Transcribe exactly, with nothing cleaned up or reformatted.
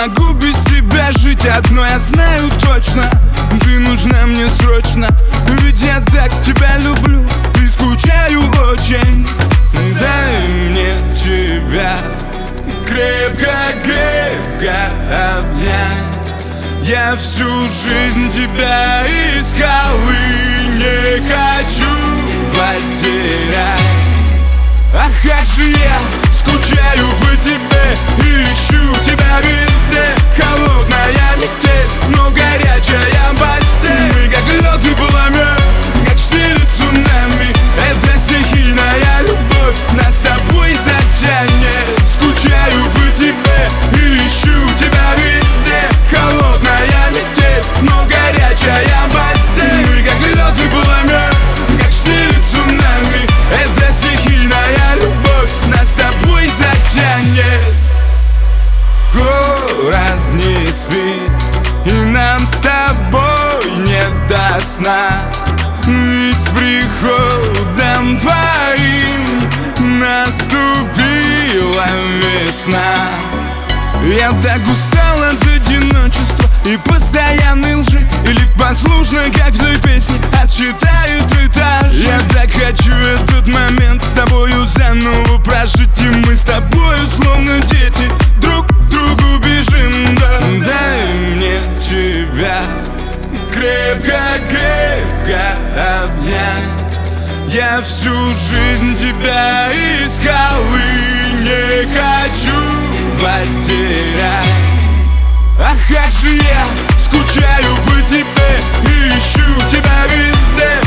могу без тебя жить. Одно я знаю точно: ты нужна мне срочно. Ведь я так тебя люблю и скучаю очень. Дай мне тебя крепко-крепко обнять. Я всю жизнь тебя искал и не хочу потерять. Ах, как же я скучаю по тебе, ищу тебя везде. Холодная метель, но горячая постель. Мы как лед и пламя, как штиль цунами. Это стихийная любовь, нас с тобой затянет. Скучаю по тебе, ищу тебя везде. Холодная метель, но горячая постель. Мы как лед и пламя, как штиль цунами. Это стихийная любовь, нас с тобой затянет. Город не спит, и нам с тобой не до сна. Ведь с приходом твоим наступила весна. Я так устал от одиночества и постоянной лжи. И лифт послушно, как в той песне, отсчитает этажи. Я так хочу этот момент с тобою заново прожить. И мы с тобою словно дети друг к другу бежим, да. Дай мне тебя крепко-крепко обнять. Я всю жизнь тебя искал и не хочу потерять. Ах, как же я скучаю по тебе, ищу тебя везде.